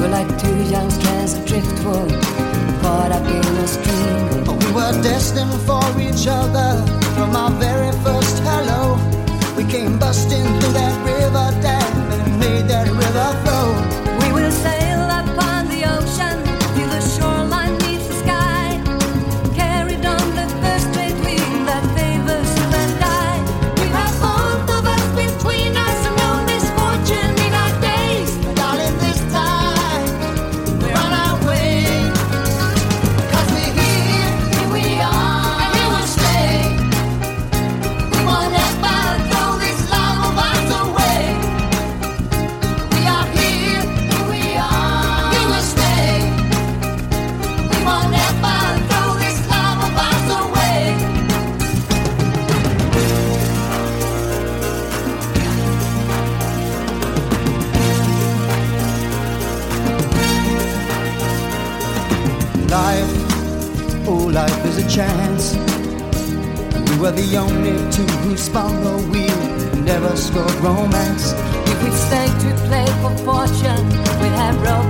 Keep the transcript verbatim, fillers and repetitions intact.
were like two young strands of driftwood caught up in a stream. We were destined for each other from our very first hello. We came busting through that river dam and made that river flow. We will sail upon the ocean till the shoreline meets the sky, carried on the first trade wind that favors you and I. We have both of us between us and no misfortune in our days. Darling, this time we're on our way. 'Cause we're here, Here we are, and we will stay. we won't ever throw this love of ours away. We are here, Here we are, we will stay. we won't ever throw this love of ours away. Life, oh life is a chance. We were the only two who spun the wheel, never scored romance. If we stay to play for fortune, we'd have